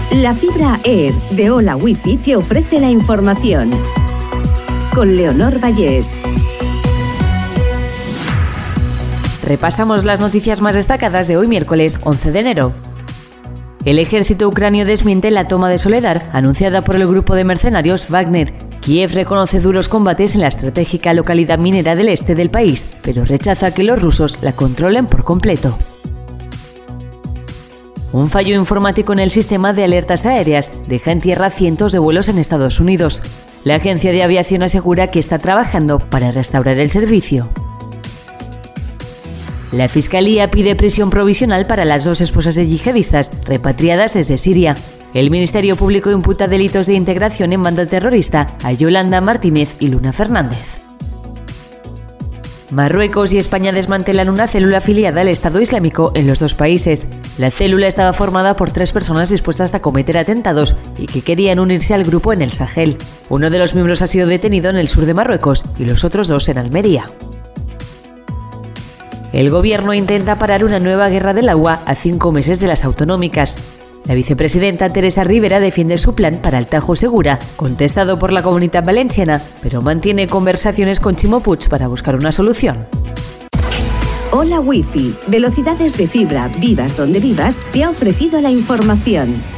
La fibra Air de Hola Wifi te ofrece la información. Con Leonor Vallés. Repasamos las noticias más destacadas de hoy miércoles 11 de enero. El ejército ucranio desmiente la toma de Soledar, anunciada por el grupo de mercenarios Wagner. Kiev reconoce duros combates en la estratégica localidad minera del este del país, pero rechaza que los rusos la controlen por completo. Un fallo informático en el sistema de alertas aéreas deja en tierra cientos de vuelos en Estados Unidos. La agencia de aviación asegura que está trabajando para restaurar el servicio. La Fiscalía pide prisión provisional para las 2 esposas de yihadistas repatriadas desde Siria. El Ministerio Público imputa delitos de integración en banda terrorista a Yolanda Martínez y Luna Fernández. Marruecos y España desmantelan una célula afiliada al Estado Islámico en los dos países. La célula estaba formada por 3 personas dispuestas a cometer atentados y que querían unirse al grupo en el Sahel. Uno de los miembros ha sido detenido en el sur de Marruecos y los otros 2 en Almería. El gobierno intenta parar una nueva guerra del agua a 5 meses de las autonómicas. La vicepresidenta Teresa Rivera defiende su plan para el Tajo Segura, contestado por la Comunitat Valenciana, pero mantiene conversaciones con Ximo Puig para buscar una solución. Hola Wifi, velocidades de fibra, vivas donde vivas, te ha ofrecido la información.